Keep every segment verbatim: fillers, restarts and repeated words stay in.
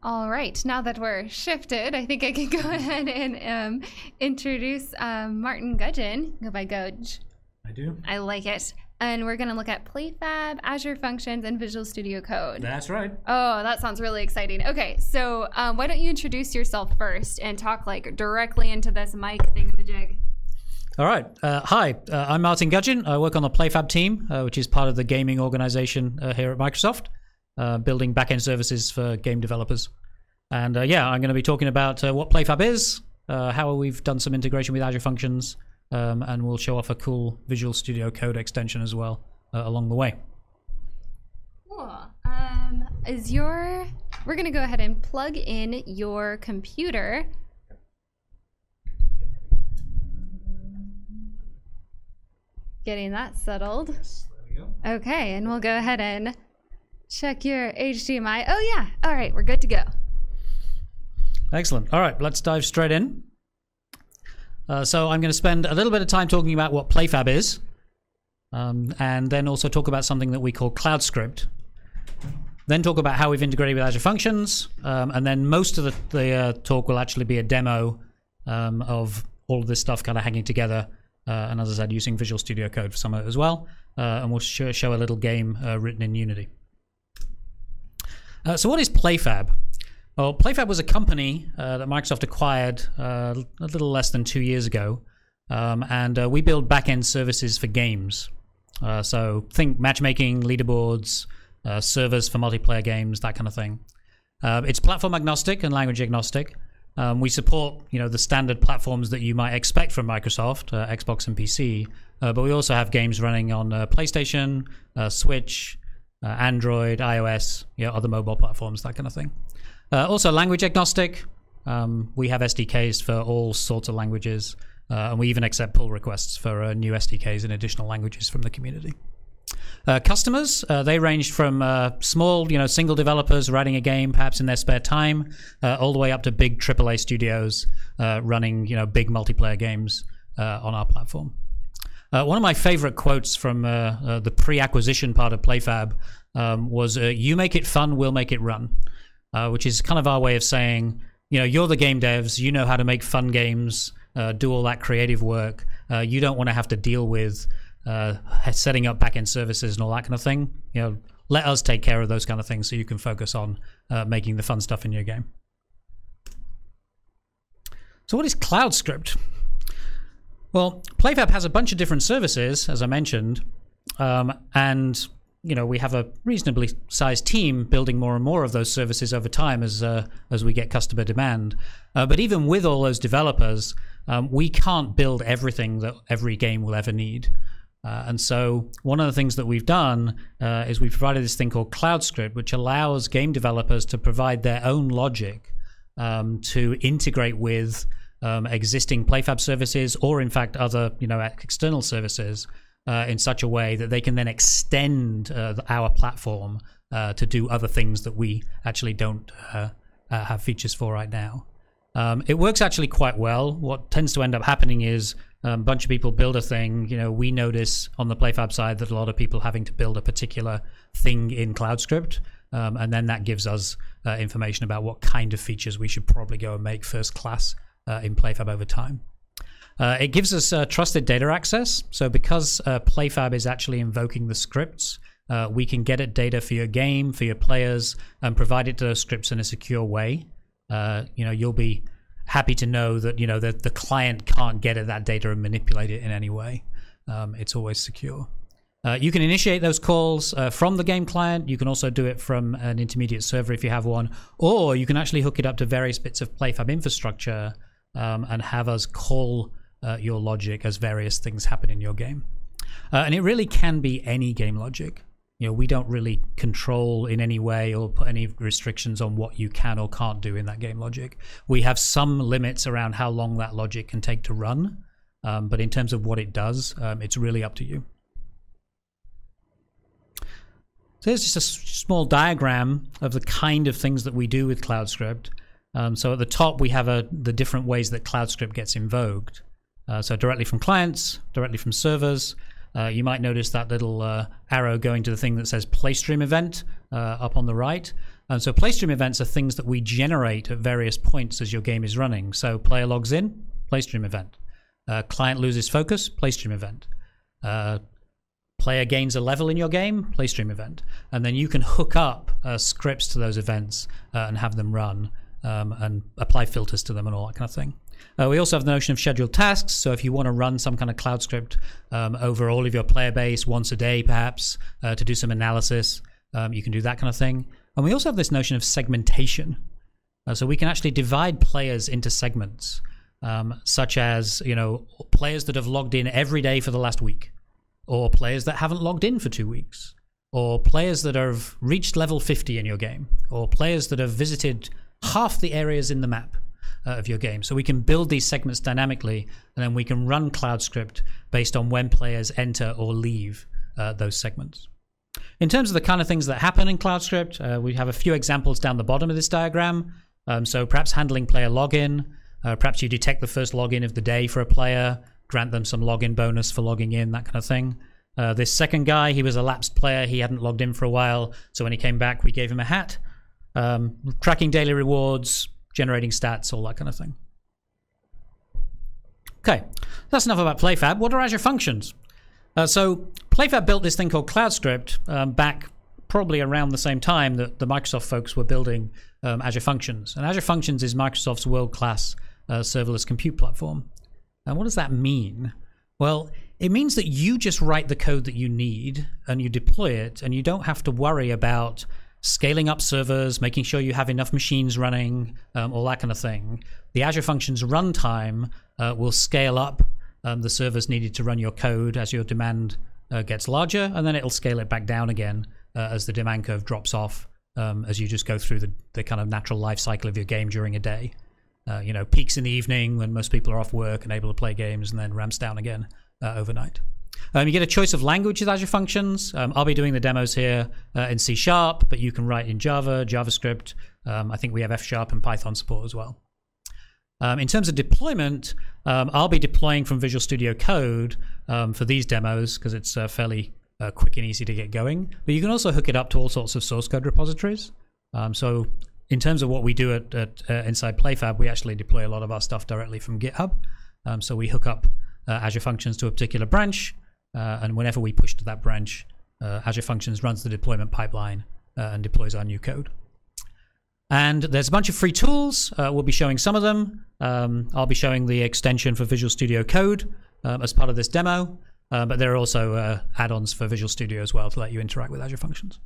All right, now that we're shifted, I think I can go ahead and um, introduce um, Martin Gudgeon. Go by Gudge. I do. I like it. And we're going to look at PlayFab, Azure Functions, and Visual Studio Code. That's right. Oh, that sounds really exciting. Okay, so um, why don't you introduce yourself first and talk like directly into this mic thingamajig. All right. Uh, hi, uh, I'm Martin Gudgeon. I work on the PlayFab team, uh, which is part of the gaming organization uh, here at Microsoft, uh, building backend services for game developers. And uh, yeah, I'm going to be talking about uh, what PlayFab is, uh, how we've done some integration with Azure Functions, um, and we'll show off a cool Visual Studio Code extension as well uh, along the way. Cool. Um, is your... We're going to go ahead and plug in your computer. Getting that settled. Yes, there we go. Okay, and we'll go ahead and check your H D M I. Oh yeah, all right, we're good to go. Excellent. All right, let's dive straight in. Uh, so I'm going to spend a little bit of time talking about what PlayFab is, um, and then also talk about something that we call CloudScript. Then talk about how we've integrated with Azure Functions, um, and then most of the, the uh, talk will actually be a demo um, of all of this stuff kind of hanging together. Uh, and as I said, using Visual Studio Code for some of it as well. Uh, and we'll show, show a little game uh, written in Unity. Uh, so what is PlayFab? Well, PlayFab was a company uh, that Microsoft acquired uh, a little less than two years ago. Um, and uh, we build back-end services for games. Uh, so think matchmaking, leaderboards, uh, servers for multiplayer games, that kind of thing. Uh, it's platform agnostic and language agnostic. Um, we support, you know, the standard platforms that you might expect from Microsoft, uh, Xbox and P C, uh, but we also have games running on uh, PlayStation, uh, Switch, uh, Android, iOS, you know, other mobile platforms, that kind of thing. Uh, also language agnostic. Um, we have S D Ks for all sorts of languages, uh, and we even accept pull requests for uh, new S D Ks in additional languages from the community. Uh, customers, uh, they ranged from uh, small, you know, single developers writing a game perhaps in their spare time, uh, all the way up to big triple A studios uh, running, you know, big multiplayer games uh, on our platform. Uh, one of my favorite quotes from uh, uh, the pre-acquisition part of PlayFab um, was, uh, "You make it fun, we'll make it run," uh, which is kind of our way of saying, you know, you're the game devs, you know how to make fun games, uh, do all that creative work. Uh, you don't want to have to deal with Uh, setting up backend services and all that kind of thing. You know, let us take care of those kind of things so you can focus on uh, making the fun stuff in your game. So what is CloudScript? Well, PlayFab has a bunch of different services, as I mentioned, um, and you know we have a reasonably sized team building more and more of those services over time as uh, as we get customer demand. Uh, but even with all those developers, um, we can't build everything that every game will ever need. Uh, and so one of the things that we've done uh, is we've provided this thing called CloudScript, which allows game developers to provide their own logic um, to integrate with um, existing PlayFab services or, in fact, other you know external services uh, in such a way that they can then extend uh, our platform uh, to do other things that we actually don't uh, uh, have features for right now. Um, it works actually quite well. What tends to end up happening is Um, a bunch of people build a thing. You know, we notice on the PlayFab side that a lot of people having to build a particular thing in CloudScript, um, and then that gives us uh, information about what kind of features we should probably go and make first class uh, in PlayFab over time. Uh, it gives us uh, trusted data access. So because uh, PlayFab is actually invoking the scripts, uh, we can get at data for your game, for your players, and provide it to those scripts in a secure way. Uh, you know, you'll be happy to know that you know that the client can't get at that data and manipulate it in any way. Um, it's always secure. Uh, you can initiate those calls uh, from the game client. You can also do it from an intermediate server if you have one, or you can actually hook it up to various bits of PlayFab infrastructure um, and have us call uh, your logic as various things happen in your game. Uh, and it really can be any game logic. You know, we don't really control in any way or put any restrictions on what you can or can't do in that game logic. We have some limits around how long that logic can take to run, um, but in terms of what it does, um, it's really up to you. So here's just a s- small diagram of the kind of things that we do with CloudScript. Um, so at the top, we have a, the different ways that CloudScript gets invoked. Uh, so directly from clients, directly from servers. Uh, you might notice that little uh, arrow going to the thing that says PlayStream event uh, up on the right. And so PlayStream events are things that we generate at various points as your game is running. So player logs in, PlayStream event. Uh, client loses focus, PlayStream event. Uh, player gains a level in your game, PlayStream event. And then you can hook up uh, scripts to those events uh, and have them run um, and apply filters to them and all that kind of thing. Uh, we also have the notion of scheduled tasks. So if you want to run some kind of cloud script um, over all of your player base once a day, perhaps, uh, to do some analysis, um, you can do that kind of thing. And we also have this notion of segmentation. Uh, so we can actually divide players into segments, um, such as, you know, players that have logged in every day for the last week, or players that haven't logged in for two weeks, or players that have reached level fifty in your game, or players that have visited half the areas in the map uh, of your game. So we can build these segments dynamically, and then we can run CloudScript based on when players enter or leave uh, those segments. In terms of the kind of things that happen in CloudScript, uh, we have a few examples down the bottom of this diagram. Um, so perhaps handling player login. Uh, perhaps you detect the first login of the day for a player, grant them some login bonus for logging in, that kind of thing. Uh, this second guy, he was a lapsed player. He hadn't logged in for a while. So when he came back, we gave him a hat. Um, tracking daily rewards, generating stats, all that kind of thing. Okay, that's enough about PlayFab. What are Azure Functions? Uh, so PlayFab built this thing called CloudScript um, back probably around the same time that the Microsoft folks were building um, Azure Functions. And Azure Functions is Microsoft's world-class uh, serverless compute platform. And what does that mean? Well, it means that you just write the code that you need and you deploy it, and you don't have to worry about scaling up servers, making sure you have enough machines running, um, all that kind of thing. The Azure Functions runtime uh, will scale up um, the servers needed to run your code as your demand uh, gets larger, and then it'll scale it back down again uh, as the demand curve drops off um, as you just go through the, the kind of natural life cycle of your game during a day. Uh, you know, peaks in the evening when most people are off work and able to play games, and then ramps down again uh, overnight. Um, you get a choice of language with Azure Functions. Um, I'll be doing the demos here uh, in C Sharp, but you can write in Java, JavaScript. Um, I think we have F Sharp and Python support as well. Um, in terms of deployment, um, I'll be deploying from Visual Studio Code um, for these demos because it's uh, fairly uh, quick and easy to get going. But you can also hook it up to all sorts of source code repositories. Um, so in terms of what we do at, at uh, inside PlayFab, we actually deploy a lot of our stuff directly from GitHub. Um, so we hook up uh, Azure Functions to a particular branch, uh, and whenever we push to that branch, uh, Azure Functions runs the deployment pipeline uh, and deploys our new code. And there's a bunch of free tools. Uh, we'll be showing some of them. Um, I'll be showing the extension for Visual Studio Code um, as part of this demo, uh, but there are also uh, add-ons for Visual Studio as well to let you interact with Azure Functions.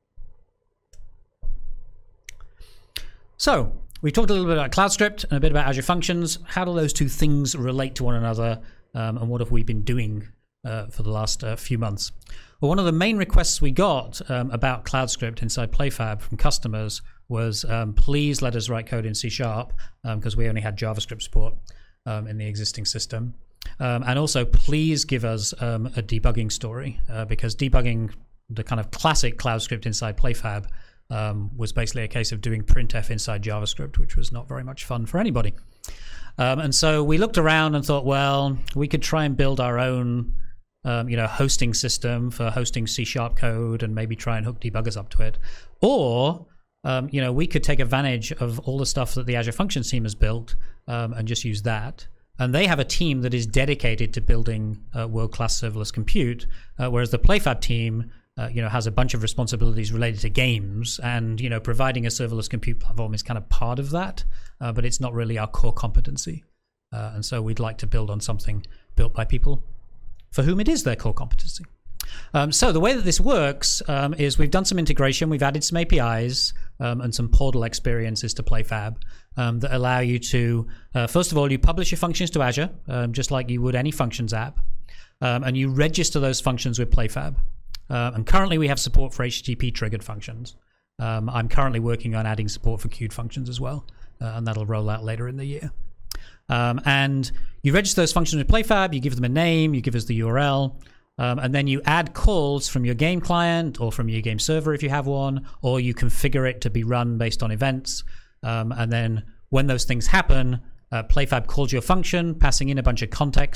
So we talked a little bit about CloudScript and a bit about Azure Functions. How do those two things relate to one another, um, and what have we been doing uh, for the last uh, few months? Well, one of the main requests we got um, about CloudScript inside PlayFab from customers was um, please let us write code in C Sharp because um, we only had JavaScript support um, in the existing system. Um, and also, please give us um, a debugging story uh, because debugging the kind of classic CloudScript inside PlayFab um, was basically a case of doing printf inside JavaScript, which was not very much fun for anybody. Um, and so we looked around and thought, well, we could try and build our own Um, you know, hosting system for hosting C Sharp code and maybe try and hook debuggers up to it. Or, um, you know, we could take advantage of all the stuff that the Azure Functions team has built um, and just use that. And they have a team that is dedicated to building uh, world-class serverless compute, uh, whereas the PlayFab team, uh, you know, has a bunch of responsibilities related to games. And, you know, providing a serverless compute platform is kind of part of that, uh, but it's not really our core competency. Uh, and so we'd like to build on something built by people for whom it is their core competency. Um, so the way that this works um, is we've done some integration, we've added some A P Is um, and some portal experiences to PlayFab um, that allow you to, uh, first of all, you publish your functions to Azure, um, just like you would any functions app, um, and you register those functions with PlayFab. Uh, and currently we have support for H T T P triggered functions. Um, I'm currently working on adding support for queued functions as well, uh, and that'll roll out later in the year. Um, and you register those functions with PlayFab, you give them a name, you give us the U R L, um, and then you add calls from your game client or from your game server if you have one, or you configure it to be run based on events. Um, and then when those things happen, uh, PlayFab calls your function, passing in a bunch of context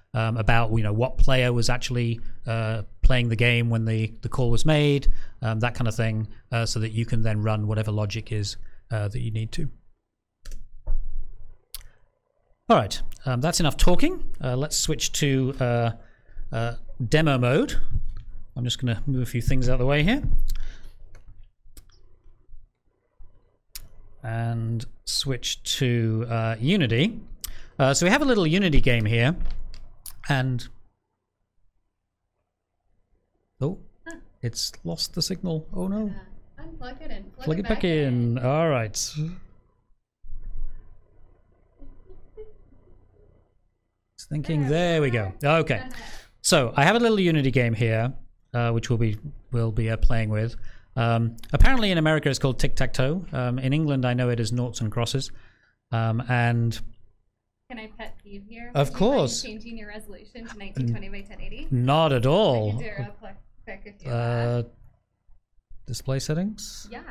um, about you know what player was actually uh, playing the game when the, the call was made, um, that kind of thing, uh, so that you can then run whatever logic is uh, that you need to. All right, um, that's enough talking. Uh, let's switch to uh, uh, demo mode. I'm just going to move a few things out of the way here. And switch to uh, Unity. Uh, so we have a little Unity game here. And... Oh, it's lost the signal. Oh no. Uh, unplug it and plug, plug it, it back, back in. in. All right. It's thinking. There, there we go. Okay. So I have a little Unity game here, uh, which we'll be we'll be uh, playing with. Um, apparently in America it's called tic-tac-toe. Um, in England I know it as noughts and crosses. Um, and can I pet peeve here? Of Would course. You mind changing your resolution to nineteen twenty by ten eighty? Not at all. I can do it real quick, quick if you uh, display settings. Yeah.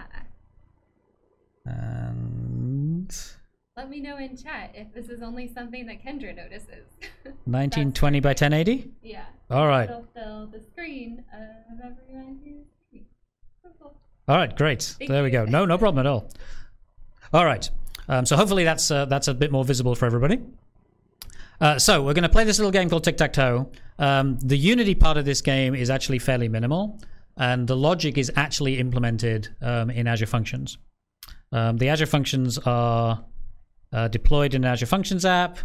And let me know in chat if this is only something that Kendra notices. nineteen twenty by ten eighty? Yeah. All right. It'll fill the screen of everyone here. All right, great. Thank there you. we go. No, no problem at all. All right. Um, so hopefully that's uh, that's a bit more visible for everybody. Uh, so we're going to play this little game called tic-tac-toe. Um, the Unity part of this game is actually fairly minimal, and the logic is actually implemented um, in Azure Functions. Um, the Azure Functions are uh, deployed in Azure Functions app.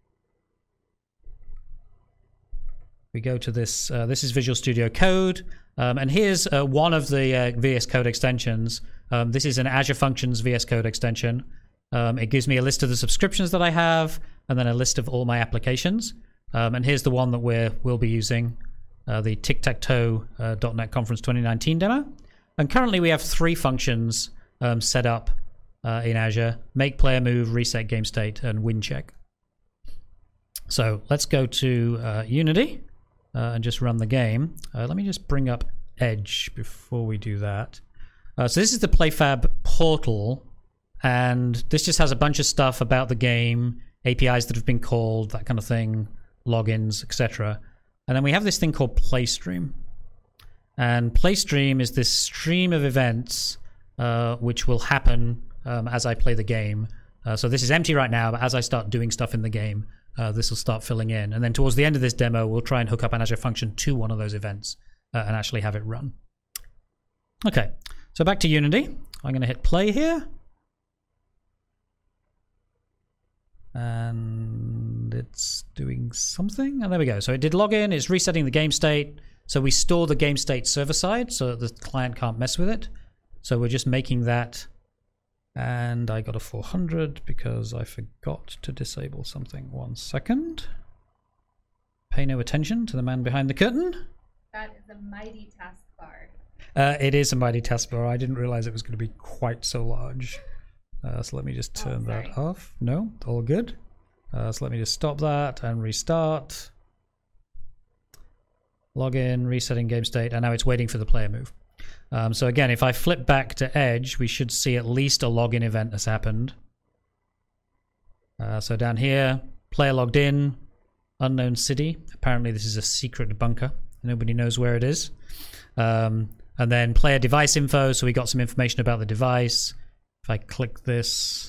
We go to this. Uh, this is Visual Studio Code. Um, and here's uh, one of the uh, V S Code extensions. Um, this is an Azure Functions V S Code extension. Um, it gives me a list of the subscriptions that I have, and then a list of all my applications. Um, and here's the one that we're, we'll be using, uh, the tic-tac-toe uh, .NET Conference twenty nineteen demo. And currently we have three functions um, set up uh, in Azure: make, player move, reset game state, and win check. So let's go to uh, Unity. Uh, and just run the game. Uh, let me just bring up Edge before we do that. Uh, so this is the PlayFab portal, and this just has a bunch of stuff about the game, A P Is that have been called, that kind of thing, logins, et cetera. And then we have this thing called PlayStream. And PlayStream is this stream of events uh, which will happen um, as I play the game. Uh, so this is empty right now, but as I start doing stuff in the game, Uh, this will start filling in. And then towards the end of this demo, we'll try and hook up an Azure function to one of those events uh, and actually have it run. Okay, so back to Unity. I'm going to hit play here. And it's doing something. And there we go. So it did login. It's resetting the game state. So we store the game state server side so that the client can't mess with it. So we're just making that. And I got a four hundred because I forgot to disable something. One second. Pay no attention to the man behind the curtain. That is a mighty taskbar. Uh, it is a mighty taskbar. I didn't realize it was going to be quite so large. Uh, so let me just turn oh, that off. No, all good. Uh, so let me just stop that and restart. Login, resetting game state, and now it's waiting for the player move. Um, so again, if I flip back to Edge, we should see at least a login event has happened. Uh, so down here, player logged in, unknown city. Apparently this is a secret bunker. Nobody knows where it is. Um, and then player device info, so we got some information about the device. If I click this,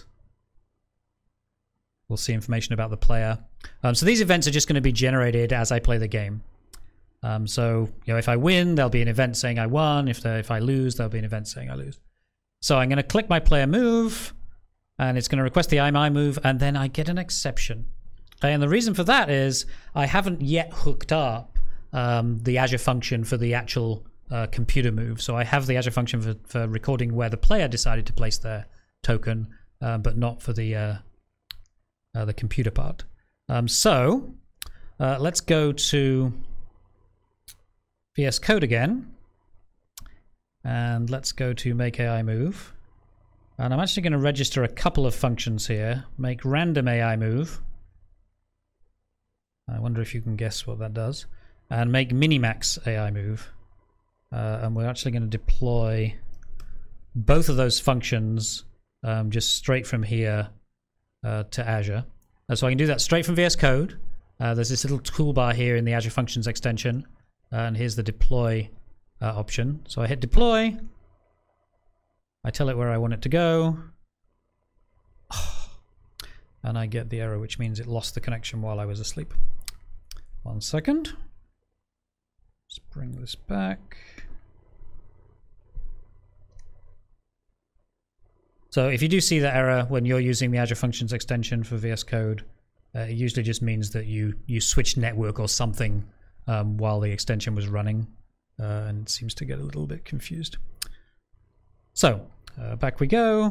we'll see information about the player. Um, so these events are just going to be generated as I play the game. Um, so, you know, if I win, there'll be an event saying I won. If, if I lose, there'll be an event saying I lose. So I'm going to click my player move, and it's going to request the I M I move, and then I get an exception. Okay, and the reason for that is I haven't yet hooked up um, the Azure function for the actual uh, computer move. So I have the Azure function for, for recording where the player decided to place their token, uh, but not for the uh, uh, the computer part. Um, so uh, let's go to V S Code again, and let's go to make A I move. And I'm actually going to register a couple of functions here. Make random A I move. I wonder if you can guess what that does. And make minimax A I move. Uh, and we're actually going to deploy both of those functions um, just straight from here uh, to Azure. Uh, so I can do that straight from V S Code. uh, there's this little toolbar here in the Azure Functions extension, uh, and here's the deploy uh, option. So I hit deploy. I tell it where I want it to go. And I get the error, which means it lost the connection while I was asleep. One second. Let's bring this back. So if you do see that error when you're using the Azure Functions extension for V S Code, uh, it usually just means that you, you switched network or something um, while the extension was running, uh, and it seems to get a little bit confused. So uh, back we go.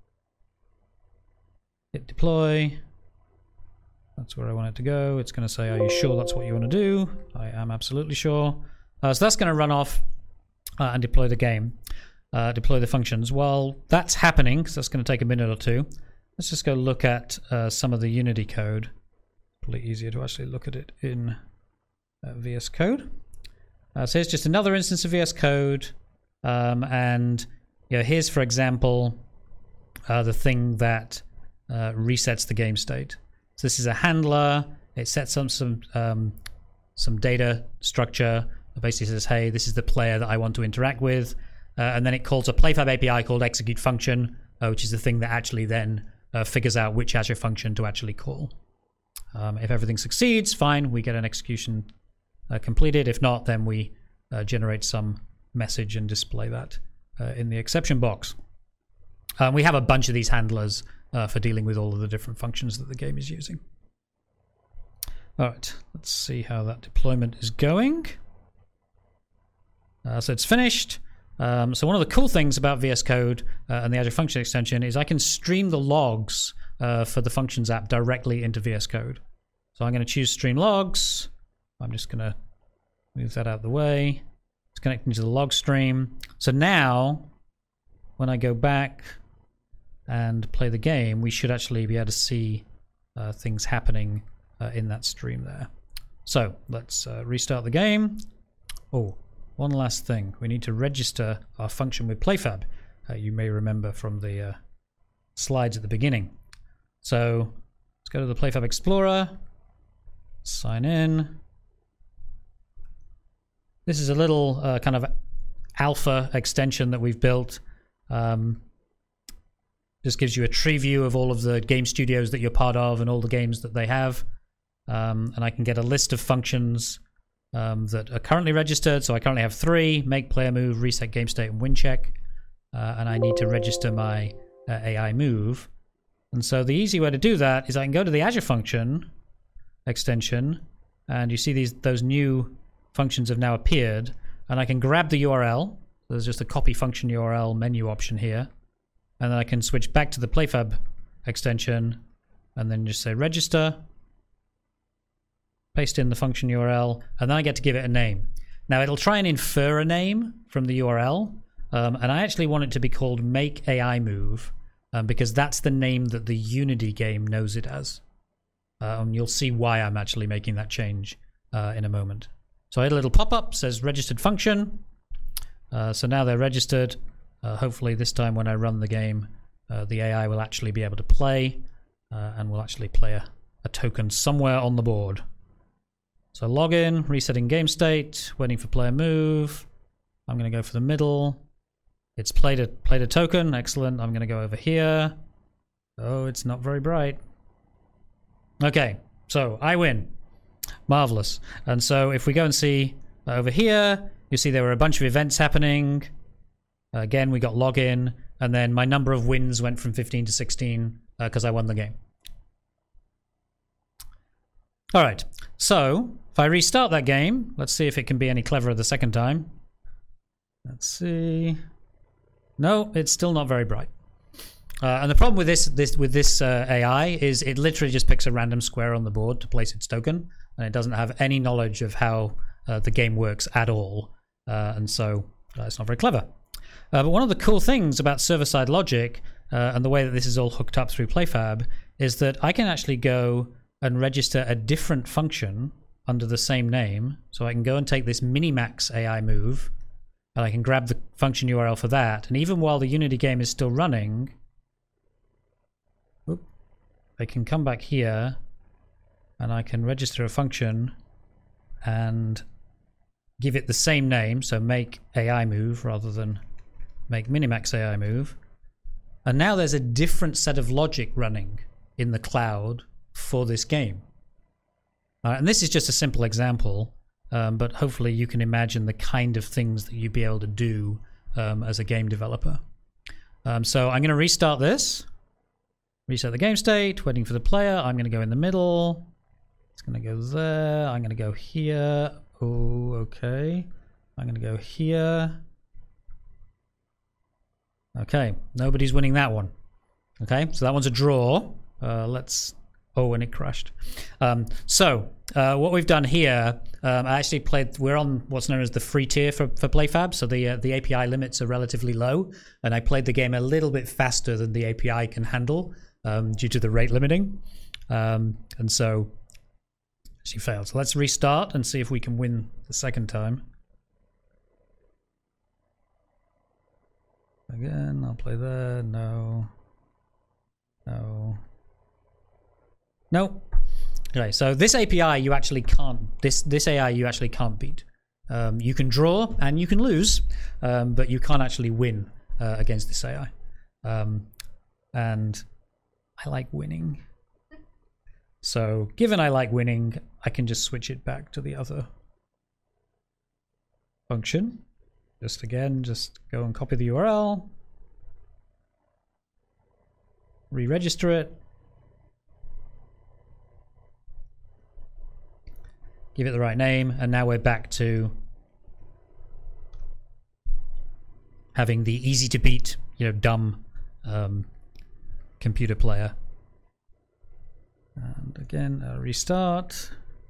Hit deploy. That's where I want it to go. It's going to say, are you sure that's what you want to do? I am absolutely sure. Uh, so that's going to run off uh, and deploy the game, uh, deploy the functions. While that's happening, because that's going to take a minute or two, let's just go look at uh, some of the Unity code. Probably easier to actually look at it in uh, V S Code. Uh, so here's just another instance of V S Code. Um, and you know, here's, for example, uh, the thing that Uh, resets the game state. So this is a handler. It sets up some um, some data structure. It basically says, hey, this is the player that I want to interact with. Uh, and then it calls a PlayFab A P I called execute function, uh, which is the thing that actually then uh, figures out which Azure function to actually call. Um, if everything succeeds, fine, we get an execution uh, completed. If not, then we uh, generate some message and display that uh, in the exception box. Um, we have a bunch of these handlers Uh, for dealing with all of the different functions that the game is using. All right, let's see how that deployment is going. Uh, so it's finished. Um, so one of the cool things about V S Code uh, and the Azure Function extension is I can stream the logs uh, for the Functions app directly into V S Code. So I'm going to choose Stream Logs. I'm just going to move that out of the way. It's connecting to the log stream. So now, when I go back and play the game, we should actually be able to see uh, things happening uh, in that stream there. So let's uh, restart the game. Oh, one last thing. We need to register our function with PlayFab. Uh, you may remember from the uh, slides at the beginning. So let's go to the PlayFab Explorer, sign in. This is a little uh, kind of alpha extension that we've built. Um, Just gives you a tree view of all of the game studios that you're part of and all the games that they have. Um, and I can get a list of functions um, that are currently registered. So I currently have three: make, player move, reset game state, and win check. Uh, and I need to register my uh, A I move. And so the easy way to do that is I can go to the Azure Function extension, and you see these those new functions have now appeared. And I can grab the U R L. So there's just a copy function U R L menu option here. And then I can switch back to the PlayFab extension and then just say register, paste in the function U R L, and then I get to give it a name. Now it'll try and infer a name from the U R L, um, and I actually want it to be called Make A I Move um, because that's the name that the Unity game knows it as. Uh, and you'll see why I'm actually making that change uh, in a moment. So I had a little pop-up, says registered function. Uh, so now they're registered. Uh, hopefully this time when I run the game, uh, the A I will actually be able to play uh, and will actually play a, a token somewhere on the board. So login, resetting game state, waiting for player move. I'm going to go for the middle. It's played a, played a token. Excellent. I'm going to go over here. Oh, it's not very bright. Okay, so I win. Marvelous. And so if we go and see over here, you see there were a bunch of events happening. Uh, again, we got login, and then my number of wins went from fifteen to sixteen because uh, I won the game. All right, so if I restart that game, let's see if it can be any cleverer the second time. Let's see. No, it's still not very bright. Uh, and the problem with this, this with this uh, A I is it literally just picks a random square on the board to place its token, and it doesn't have any knowledge of how uh, the game works at all. Uh, and so uh, it's not very clever. Uh, but one of the cool things about server-side logic uh, and the way that this is all hooked up through PlayFab is that I can actually go and register a different function under the same name. So I can go and take this Minimax A I move, and I can grab the function U R L for that. And even while the Unity game is still running, whoop, I can come back here and I can register a function and give it the same name, so make A I move rather than make minimax A I move. And now there's a different set of logic running in the cloud for this game. Uh, and this is just a simple example, um, but hopefully you can imagine the kind of things that you'd be able to do um, as a game developer. Um, so I'm going to restart this. Reset the game state, waiting for the player. I'm going to go in the middle. It's going to go there. I'm going to go here. Oh, okay. I'm going to go here. Okay, nobody's winning that one. Okay, so that one's a draw. Uh, let's... Oh, and it crashed. Um, so, uh, what we've done here, um, I actually played... We're on what's known as the free tier for, for PlayFab, so the, uh, the A P I limits are relatively low, and I played the game a little bit faster than the A P I can handle um, due to the rate limiting. Um, and so, she failed. So let's restart and see if we can win the second time. Again, I'll play there. No. No. No. Okay, so this A P I you actually can't, this, this A I you actually can't beat. Um, you can draw and you can lose, um, but you can't actually win uh, against this A I. Um, and I like winning. So given I like winning, I can just switch it back to the other function. Just again, just go and copy the U R L. Re-register it. Give it the right name, and now we're back to having the easy to beat, you know, dumb um, computer player. And again, uh, restart.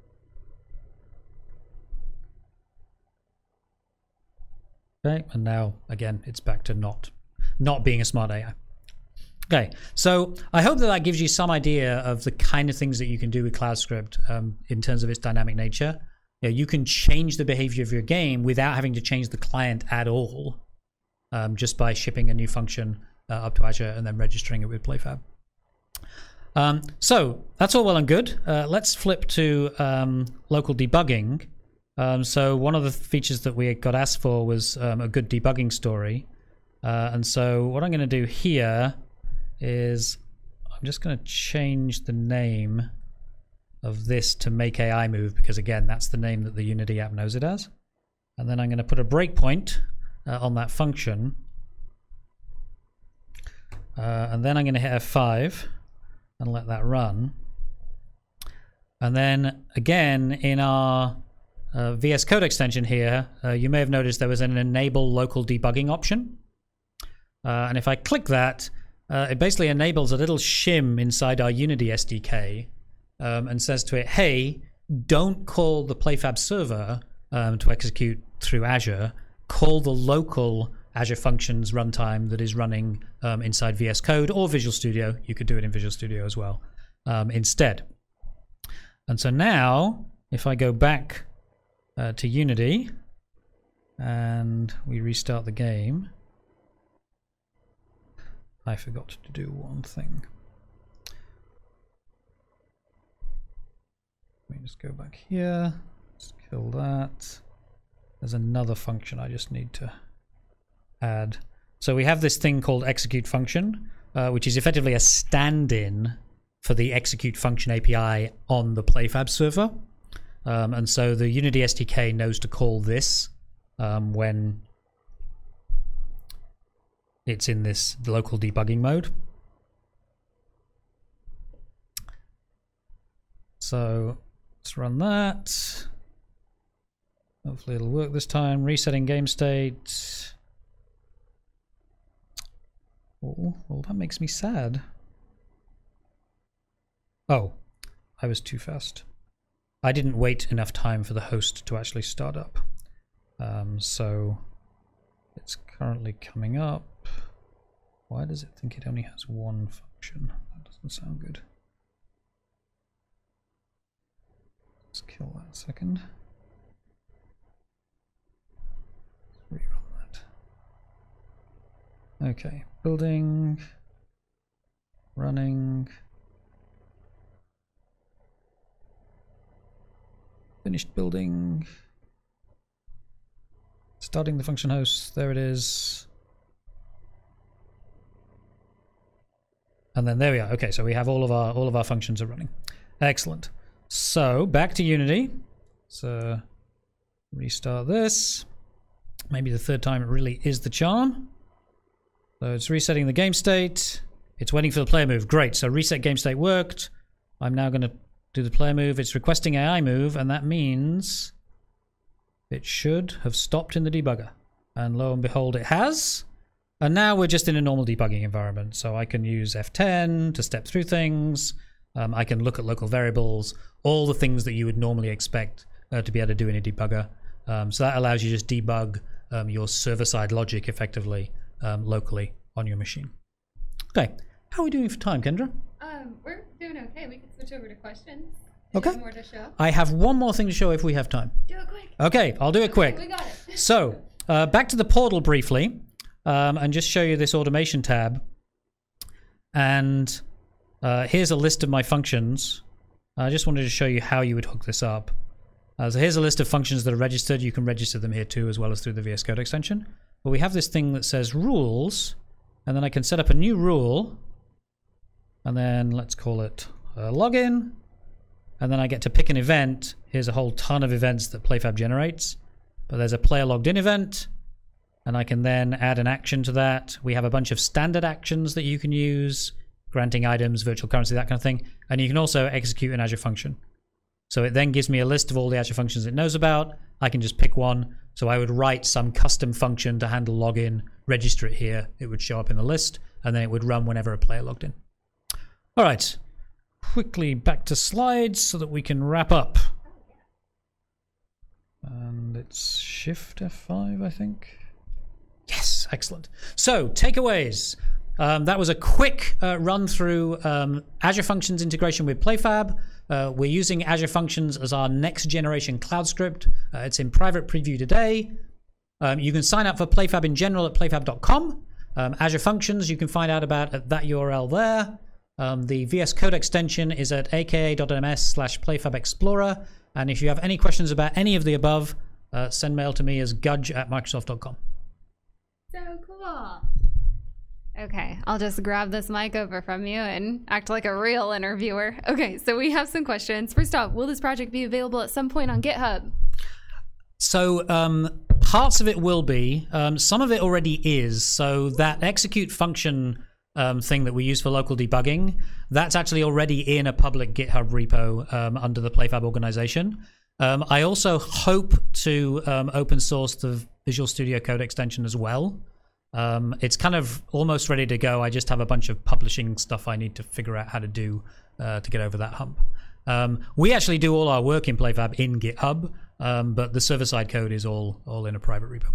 Okay, and now again, it's back to not not being a smart A I. Okay, so I hope that that gives you some idea of the kind of things that you can do with CloudScript um, in terms of its dynamic nature. You know, you can change the behavior of your game without having to change the client at all, um, just by shipping a new function uh, up to Azure and then registering it with PlayFab. Um, so that's all well and good. Uh, let's flip to um, local debugging. Um, so one of the features that we got asked for was um, a good debugging story. Uh, and so what I'm going to do here is I'm just going to change the name of this to make A I move, because again, that's the name that the Unity app knows it as. And then I'm going to put a breakpoint uh, on that function. Uh, and then I'm going to hit F five and let that run. And then again, in our uh, V S Code extension here, uh, you may have noticed there was an enable local debugging option. Uh, and if I click that, Uh, it basically enables a little shim inside our Unity S D K um, and says to it, hey, don't call the PlayFab server um, to execute through Azure. Call the local Azure Functions runtime that is running um, inside V S Code or Visual Studio. You could do it in Visual Studio as well um, instead. And so now, if I go back uh, to Unity and we restart the game, I forgot to do one thing. Let me just go back here. Let's kill that. There's another function I just need to add. So we have this thing called execute function, uh, which is effectively a stand-in for the execute function A P I on the PlayFab server. Um, and so the Unity S D K knows to call this um, when it's in this local debugging mode. So let's run that. Hopefully it'll work this time. Resetting game state. Oh, well, that makes me sad. Oh, I was too fast. I didn't wait enough time for the host to actually start up. Um, so it's currently coming up. Why does it think it only has one function? That doesn't sound good. Let's kill that a second. Let's rerun that. Okay, building, running. Finished building. Starting the function host. There it is. And then there we are. Okay, so we have all of our all of our functions are running. Excellent. So back to Unity. So restart this. Maybe the third time it really is the charm. So it's resetting the game state. It's waiting for the player move. Great. So reset game state worked. I'm now going to do the player move. It's requesting A I move, and that means it should have stopped in the debugger. And lo and behold, it has. And now we're just in a normal debugging environment. So I can use F ten to step through things. Um, I can look at local variables, all the things that you would normally expect uh, to be able to do in a debugger. Um, so that allows you to just debug um, your server-side logic effectively um, locally on your machine. Okay, how are we doing for time, Kendra? Um, we're doing okay. We can switch over to questions. Okay. More to show. I have one more thing to show if we have time. Do it quick. Okay, I'll do it Okay, quick. we got it. So, uh, back to the portal briefly, um, and just show you this automation tab. And uh, here's a list of my functions. I just wanted to show you how you would hook this up. Uh, so here's a list of functions that are registered. You can register them here too, as well as through the V S Code extension. But we have this thing that says rules, and then I can set up a new rule, and then let's call it uh, login. And then I get to pick an event. Here's a whole ton of events that PlayFab generates. But there's a player logged in event. And I can then add an action to that. We have a bunch of standard actions that you can use. Granting items, virtual currency, that kind of thing. And you can also execute an Azure function. So it then gives me a list of all the Azure functions it knows about. I can just pick one. So I would write some custom function to handle login, register it here. It would show up in the list. And then it would run whenever a player logged in. All right. Quickly back to slides so that we can wrap up. And it's Shift F five, I think. Yes, excellent. So, takeaways. Um, that was a quick uh, run through um, Azure Functions integration with PlayFab. Uh, we're using Azure Functions as our next generation cloud script. Uh, it's in private preview today. Um, you can sign up for PlayFab in general at playfab dot com. Um, Azure Functions you can find out about at that U R L there. Um, the V S Code extension is at aka.ms slash playfabexplorer. And if you have any questions about any of the above, uh, send mail to me as gudge at microsoft dot com. So cool. Okay, I'll just grab this mic over from you and act like a real interviewer. Okay, so we have some questions. First off, will this project be available at some point on GitHub? So um, parts of it will be. Um, some of it already is. So that execute function Um, thing that we use for local debugging, that's actually already in a public GitHub repo um, under the PlayFab organization. Um, I also hope to um, open source the Visual Studio Code extension as well. Um, it's kind of almost ready to go. I just have a bunch of publishing stuff I need to figure out how to do uh, to get over that hump. Um, we actually do all our work in PlayFab in GitHub, um, but the server-side code is all all in a private repo.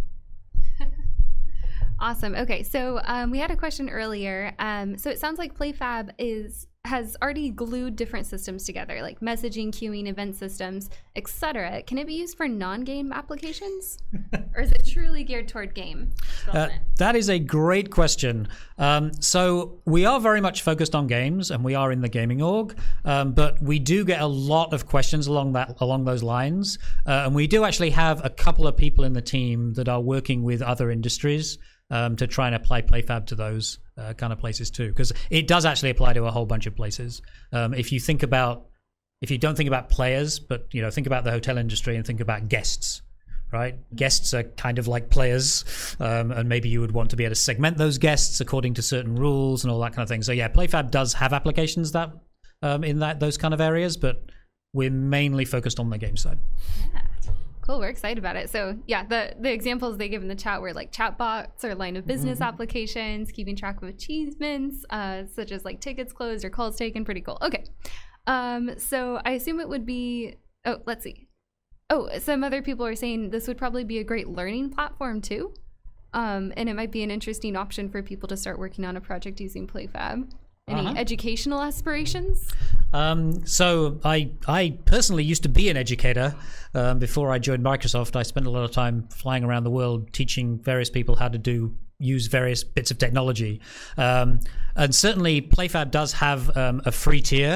Awesome. Okay, so um, we had a question earlier. Um, so it sounds like PlayFab is has already glued different systems together, like messaging, queuing, event systems, et cetera. Can it be used for non-game applications, or is it truly geared toward game development? Uh, that is a great question. Um, so we are very much focused on games, and we are in the gaming org. Um, but we do get a lot of questions along that along those lines, uh, and we do actually have a couple of people in the team that are working with other industries. Um, to try and apply PlayFab to those uh, kind of places too, because it does actually apply to a whole bunch of places. Um, if you think about, if you don't think about players, but you know, think about the hotel industry and think about guests, right? Guests are kind of like players, um, and maybe you would want to be able to segment those guests according to certain rules and all that kind of thing. So yeah, PlayFab does have applications that um, in that those kind of areas, but we're mainly focused on the game side. Yeah. Cool, we're excited about it. So yeah, the, the examples they give in the chat were like chatbots or line of business mm-hmm. applications, keeping track of achievements, uh, such as like tickets closed or calls taken. Pretty cool. Okay, um, so I assume it would be, oh, let's see. Oh, some other people are saying this would probably be a great learning platform too. Um, and it might be an interesting option for people to start working on a project using PlayFab. Any uh-huh. educational aspirations? Um, so I I personally used to be an educator um, before I joined Microsoft. I spent a lot of time flying around the world teaching various people how to do use various bits of technology. Um, and certainly PlayFab does have um, a free tier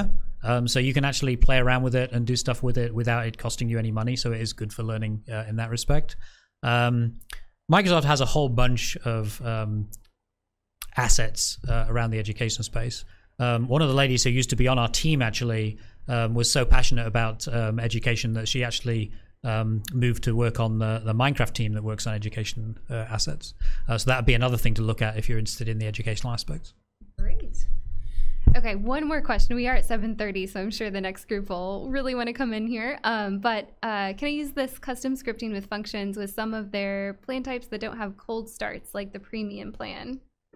Um, so you can actually play around with it and do stuff with it without it costing you any money. So it is good for learning uh, in that respect. Um, Microsoft has a whole bunch of um, assets uh, around the education space. Um, one of the ladies who used to be on our team actually um, was so passionate about um, education that she actually um, moved to work on the, the Minecraft team that works on education uh, assets. Uh, so that would be another thing to look at if you're interested in the educational aspects. Great. Okay, one more question. We are at seven thirty, so I'm sure the next group will really want to come in here. Um, but uh, can I use this custom scripting with functions with some of their plan types that don't have cold starts, like the premium plan?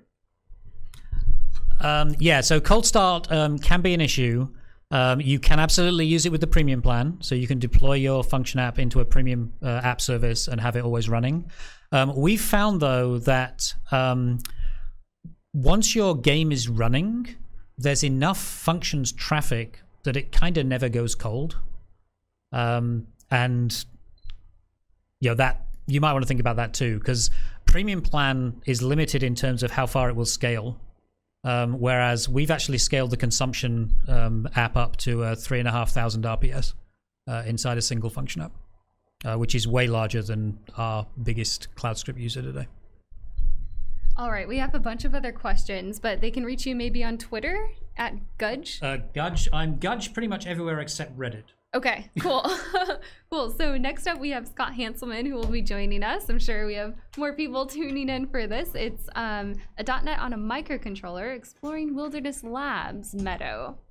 Um, yeah, so cold start um, can be an issue. Um, you can absolutely use it with the premium plan. So you can deploy your function app into a premium uh, app service and have it always running. Um, we've found, though, that um, once your game is running, there's enough functions traffic that it kind of never goes cold. Um, and you know, that you might want to think about that too, because premium plan is limited in terms of how far it will scale. Um, whereas we've actually scaled the consumption um, app up to uh, three and a half thousand R P S uh, inside a single function app, uh, which is way larger than our biggest CloudScript user today. All right, we have a bunch of other questions, but they can reach you maybe on Twitter at Gudge. Uh, Gudge, I'm Gudge pretty much everywhere except Reddit. Okay, cool. Cool. So next up, we have Scott Hanselman, who will be joining us. I'm sure we have more people tuning in for this. It's um, a .NET on a microcontroller exploring Wilderness Labs Meadow.